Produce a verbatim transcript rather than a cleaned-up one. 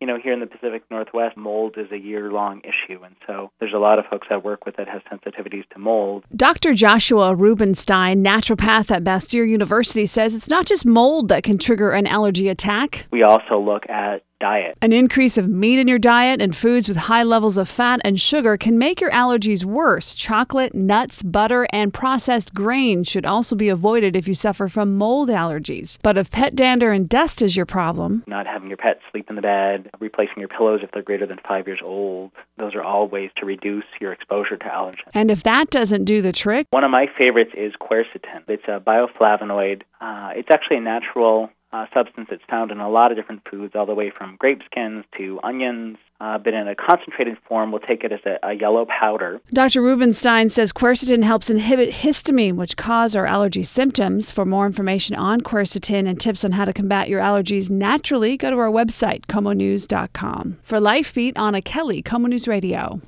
you know, here in the Pacific Northwest, mold is a year-long issue, and so there's a lot of folks I work with that have sensitivities to mold. Doctor Joshua Rubenstein, naturopath at Bastyr University, says it's not just mold that can trigger an allergy attack. We also look at diet. An increase of meat in your diet and foods with high levels of fat and sugar can make your allergies worse. Chocolate, nuts, butter, and processed grains should also be avoided if you suffer from mold allergies. But if pet dander and dust is your problem, not having your pet sleep in the bed, replacing your pillows if they're greater than five years old, those are all ways to reduce your exposure to allergens. And if that doesn't do the trick, one of my favorites is quercetin. It's a bioflavonoid. Uh, it's actually a natural Uh, substance that's found in a lot of different foods, all the way from grape skins to onions, uh, but in a concentrated form. We'll take it as a, a yellow powder. Doctor Rubenstein says quercetin helps inhibit histamine, which cause our allergy symptoms. For more information on quercetin and tips on how to combat your allergies naturally, go to our website, K O M O news dot com. For LifeBeat, Anna Kelly, K O M O News Radio.